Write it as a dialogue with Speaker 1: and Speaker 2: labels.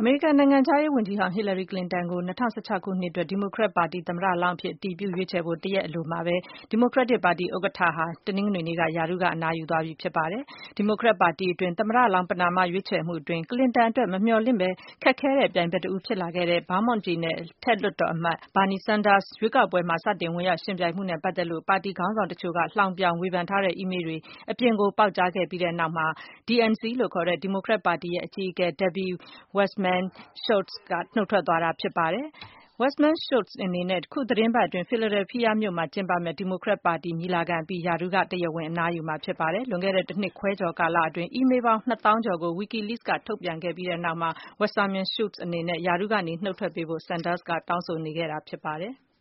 Speaker 1: မေရိကန်နိုင်ငံခြားရေးဝန်ကြီးဟောင်း Hillary Clinton ကို 2016 ခုနှစ်အတွက် ဒီမိုကရက်ပါတီသမ္မတလောင်းအဖြစ် အတည်ပြုရွေးချယ်ဖို့ တရက်အလိုမှာပဲ ဒီမိုကရက်တစ်ပါတီဥက္ကဋ္ဌဟာ တနင်္ဂနွေနေ့က ရာထူးကအနားယူသွားပြီဖြစ်ပါတယ်။ ဒီမိုကရက်ပါတီအတွင်း သမ္မတလောင်း ပဏာမရွေးချယ်မှုအတွင်း Clinton အတွက် မမျှော်လင့်ပဲ ခက်ခဲတဲ့ပြိုင်ဘက်တဦးဖြစ်လာခဲ့တဲ့ Vermont ပြည်နယ် အထက်လွှတ်တော်အမတ် Bernie Sanders ရွေးကောက်ပွဲမှာ စတင်ဝင်ရောက်ယှဉ်ပြိုင်မှုနဲ့ပတ်သက်လို့ ပါတီခေါင်းဆောင်တချို့က လှောင်ပြောင်ဝေဖန်ထားတဲ့ အီးမေးလ်တွေ အပြင်ကို ပေါက်ကြားခဲ့ပြီးတဲ့နောက်မှာ DNC လို့ခေါ်တဲ့ ဒီမိုကရက်ပါတီရဲ့အကြီးအကဲ Debbie Wasserman Schultz က နုတ်ထွက်သွားတာဖြစ်ပါတယ်။ Wasserman-Schultz အနေနဲ့ အခုသီတင်းပတ်အတွင်း Philadelphia မြို့မှာကျင်းပမယ့် ဒီမိုကရက်ပါတီညီလာခံအပြီး ရာထူးက တရားဝင်အနားယူမှာဖြစ်ပါတယ်။ လွန်ခဲ့တဲ့ တနှစ်ခွဲကျော်ကာလအတွင်း အီးမေးလ်ပေါင်း ၂ သောင်းကျော်ကို WikiLeaks ကထုတ်ပြန်ခဲ့ပြီးတဲ့နောက်မှာ Wasserman-Schultz အနေနဲ့ ရာထူးကနေ နုတ်ထွက်ပေးဖို့ Sanders က တောင်းဆိုနေခဲ့တာဖြစ်ပါတယ်။